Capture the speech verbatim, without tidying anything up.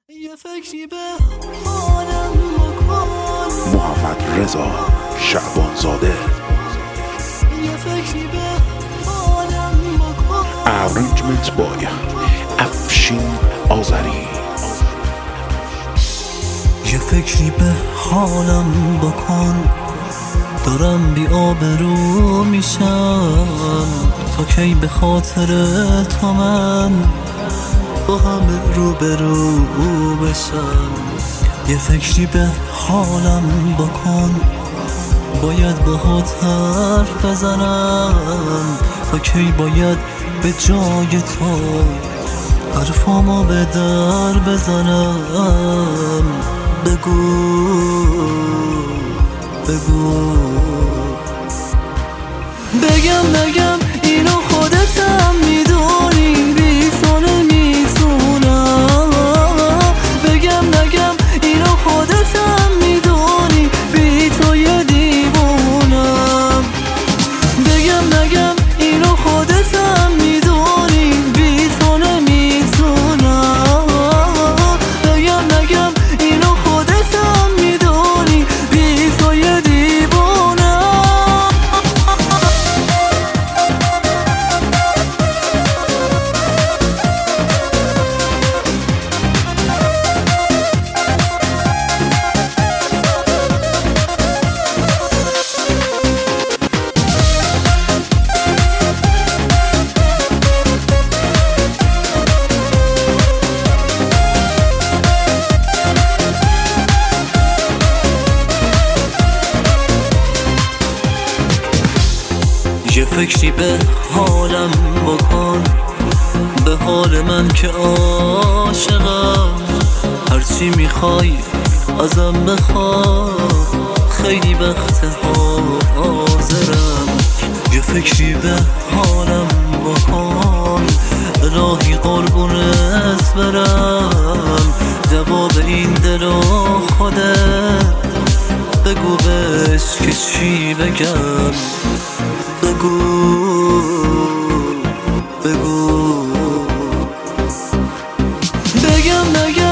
یه فکری به حالم بکن. محمد رضا شعبانزاده. یه فکری به حالم بکن. Arrangement by افشین آذری. یه فکری به حالم بکن، دارم بی آبرو میشم. تا کی به خاطر تو من با همه رو به رو بشم. یه فکری به حالم بکن، باید باهات حرف بزنم. تا کی باید به جای تو حرفامو به در بزنم. بگو بگو بگم بگم اینو خودتم میدونی، بی تو نمیتونم. بگم بگم اینو خودتم میدونی، بی تو یه دیوونم. بگم بگم اینو خودتم میدونی، بی تو نمیتونم. بگم بگم اینو خودتم میدونی، بی تو یه دیوونم. یه فکری به حالم بکن، به حال من که عاشقم. هرچی میخوای ازم بخوا، خیلی وقت حاضرم. یه فکری به حالم بکن، الهی قربونت برم. جواب این دل و خودت بگو بهش که چی بگم. بگو بگو بگم بگم